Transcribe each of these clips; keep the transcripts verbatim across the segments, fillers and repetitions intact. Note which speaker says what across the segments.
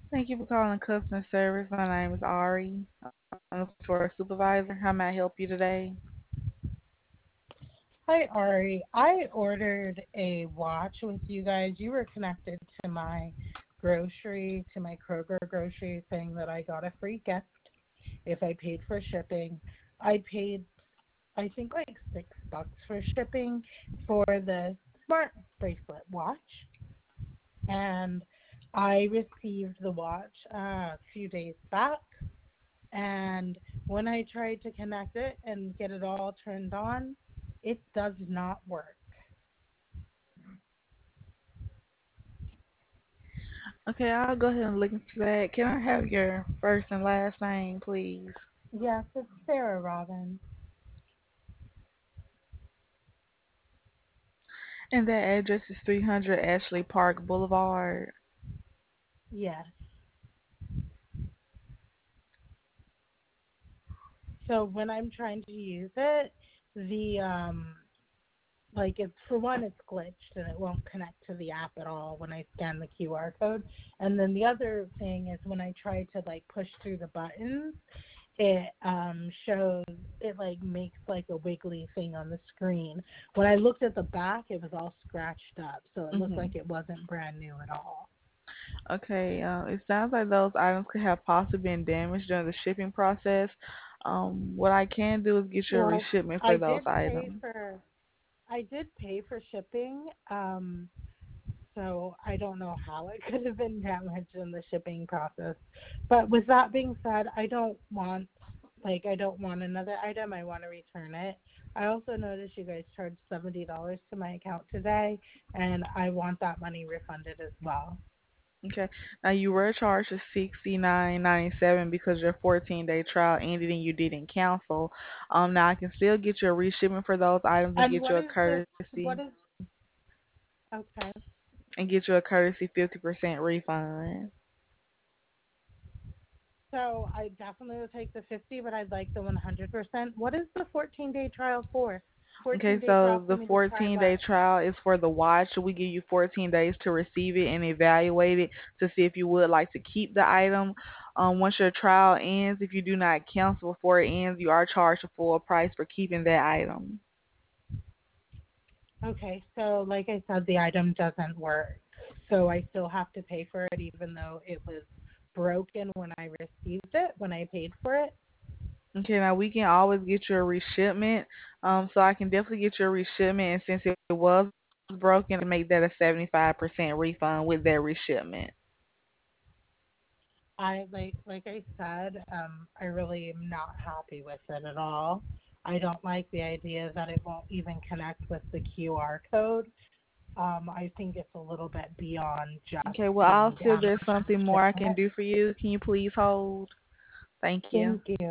Speaker 1: Thank you for calling customer service. My name is Ari. I'm looking for a supervisor. How may I help you today?
Speaker 2: Hi, Ari. I ordered a watch with you guys. You were connected to my grocery, to my Kroger grocery, saying that I got a free gift if I paid for shipping. I paid, I think, like six bucks for shipping for the smart bracelet watch, and I received the watch uh, a few days back. And when I tried to connect it and get it all turned on, it does not work.
Speaker 1: Okay, I'll go ahead and look into that. Can I have your first and last name, please?
Speaker 2: Yes, it's Sarah Robin.
Speaker 1: And that address is three hundred Ashley Park Boulevard.
Speaker 2: Yes. So when I'm trying to use it, the um like it's for one it's glitched and it won't connect to the app at all when I scan the Q R code. And then the other thing is when I try to like push through the buttons, it um shows it like makes like a wiggly thing on the screen. When I looked at the back, it was all scratched up, so it looked
Speaker 1: hmm
Speaker 2: like it wasn't brand new at all.
Speaker 1: Okay, uh, it sounds like those items could have possibly been damaged during the shipping process. Um, what I can do is get you a
Speaker 2: Well,
Speaker 1: reshipment
Speaker 2: I
Speaker 1: for those
Speaker 2: did pay
Speaker 1: items.
Speaker 2: for I did pay for shipping. Um, so I don't know how it could have been damaged in the shipping process. But with that being said, I don't want like I don't want another item. I want to return it. I also noticed you guys charged seventy dollars to my account today, and I want that money refunded as well.
Speaker 1: Okay. Now you were charged a sixty nine ninety seven because your fourteen day trial ended and you didn't cancel. Um, now I can still get you a reshipment for those items and
Speaker 2: And
Speaker 1: get
Speaker 2: what
Speaker 1: you a
Speaker 2: is this?
Speaker 1: courtesy
Speaker 2: What is okay?
Speaker 1: and get you a courtesy fifty percent refund.
Speaker 2: So I definitely would take the fifty, but I'd like the one hundred percent. What is the fourteen day trial for?
Speaker 1: Okay,
Speaker 2: fourteen day trial
Speaker 1: so
Speaker 2: for
Speaker 1: the
Speaker 2: me to try
Speaker 1: fourteen day
Speaker 2: what?
Speaker 1: trial is for the watch. We give you fourteen days to receive it and evaluate it to see if you would like to keep the item. Um, once your trial ends, if you do not cancel before it ends, you are charged a full price for keeping that item.
Speaker 2: Okay, so like I said, the item doesn't work. So I still have to pay for it even though it was broken when I received it, when I paid for it.
Speaker 1: Okay, now we can always get you a reshipment. Um, so I can definitely get you a reshipment, and since it was broken, I can make that a seventy-five percent refund with that reshipment.
Speaker 2: I like like I said, um, I really am not happy with it at all. I don't like the idea that it won't even connect with the Q R code. Um, I think it's a little bit beyond just
Speaker 1: Okay, well, I'll
Speaker 2: being
Speaker 1: see if
Speaker 2: damaged
Speaker 1: there's something
Speaker 2: to
Speaker 1: more I
Speaker 2: ship
Speaker 1: can
Speaker 2: it.
Speaker 1: do for you. Can you please hold? Thank you.
Speaker 2: Thank you.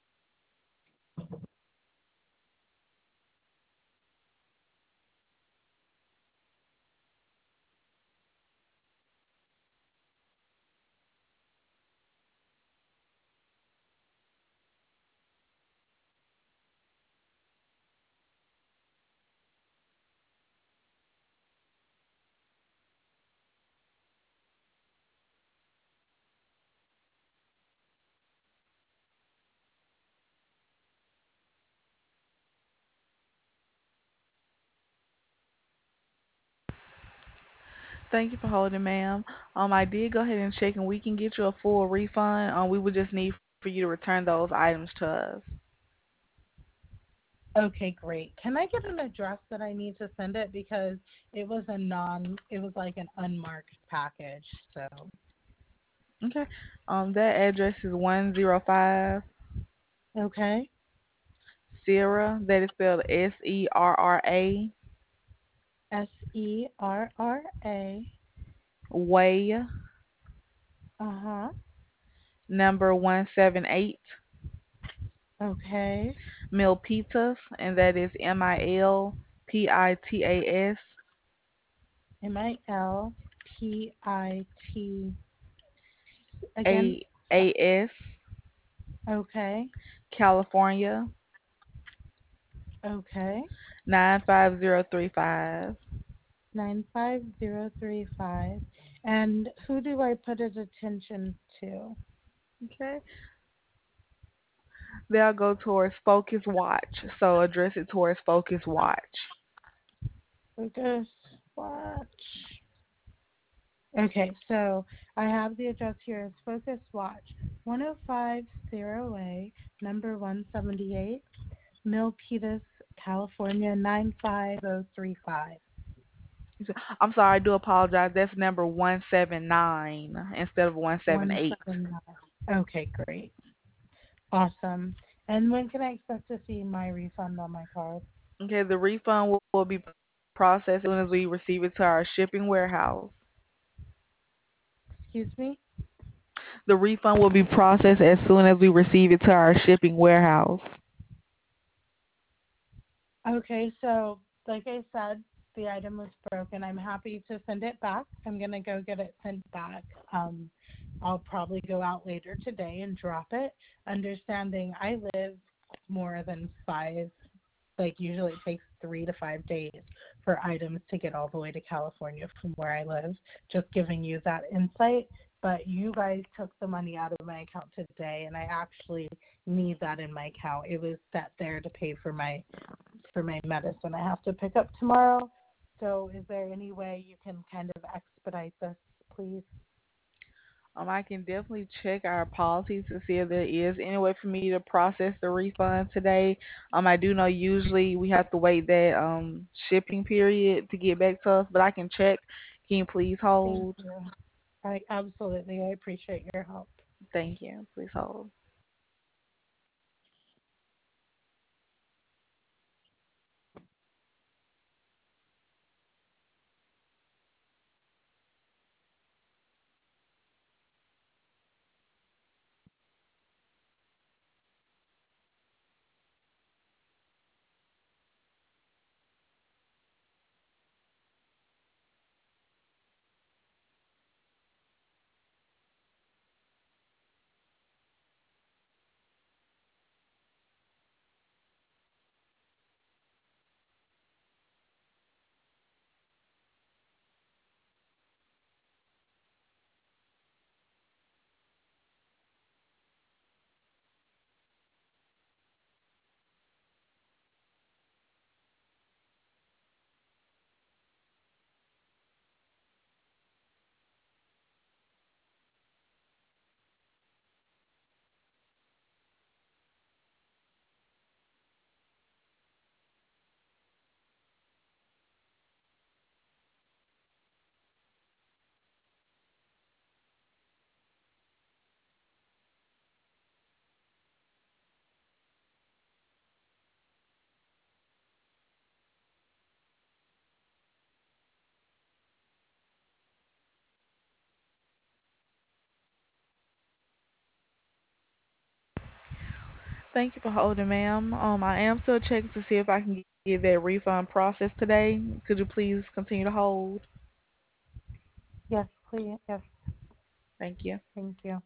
Speaker 1: Thank you for holding, ma'am. Um, I did go ahead and check, and we can get you a full refund. Um, we would just need for you to return those items to us.
Speaker 2: Okay, great. Can I get an address that I need to send it because it was a non, it was like an unmarked package. So,
Speaker 1: Okay. Um, that address is one zero five
Speaker 2: okay.
Speaker 1: Sierra. That is spelled S E R R A
Speaker 2: S E R R A.
Speaker 1: Way,
Speaker 2: Uh-huh.
Speaker 1: number one seven eight,
Speaker 2: Okay.
Speaker 1: Milpitas, and that is M I L P I T A S
Speaker 2: M I L P I T again.
Speaker 1: A A S,
Speaker 2: Okay.
Speaker 1: California
Speaker 2: Okay.
Speaker 1: nine five zero three five.
Speaker 2: nine five zero three five. And who do I put his attention to?
Speaker 1: Okay. They'll go towards Focus Watch. So address it towards Focus Watch.
Speaker 2: Focus Watch. Okay, so I have the address here as Focus Watch, one oh five zero A, number one seventy-eight, Milpitas, California, nine five oh three five.
Speaker 1: I'm sorry, I do apologize. That's number one seven nine instead of one seven eight.
Speaker 2: one seven nine. Okay, great. Awesome. And when can I expect to see my refund on my card?
Speaker 1: Okay, the refund will, will be processed as soon as we receive it to our shipping warehouse.
Speaker 2: Excuse me?
Speaker 1: The refund will be processed as soon as we receive it to our shipping warehouse.
Speaker 2: Okay, so like I said, the item was broken. I'm happy to send it back. I'm gonna go get it sent back. Um, I'll probably go out later today and drop it. Understanding I live more than five, like usually it takes three to five days for items to get all the way to California from where I live. Just giving you that insight. But you guys took the money out of my account today, and I actually need that in my account. It was set there to pay for my for my medicine I have to pick up tomorrow. So is there any way you can kind of expedite this, please?
Speaker 1: Um, I can definitely check our policies to see if there is any way for me to process the refund today. Um, I do know usually we have to wait that um shipping period to get back to us, but I can check. Can you please
Speaker 2: Thank
Speaker 1: hold?
Speaker 2: you. I absolutely I appreciate your help.
Speaker 1: Thank you. Please hold. Thank you for holding, ma'am. Um, I am still checking to see if I can get that refund processed today. Could you please continue to hold?
Speaker 2: Yes, please. Yes,
Speaker 1: Thank you.
Speaker 2: thank you.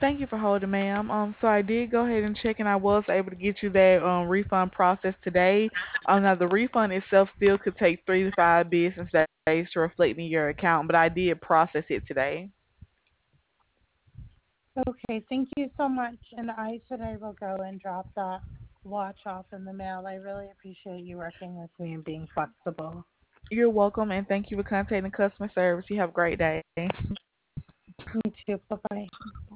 Speaker 1: Thank you for holding, ma'am. Um, so I did go ahead and check, and I was able to get you that um refund process today. Um, now the refund itself still could take three to five business days to reflect in your account, but I did process it today.
Speaker 2: Okay, thank you so much. And I today will go and drop that watch off in the mail. I really appreciate you working with me and being flexible.
Speaker 1: You're welcome, and thank you for contacting customer service. You have a great day.
Speaker 2: You too. Bye bye.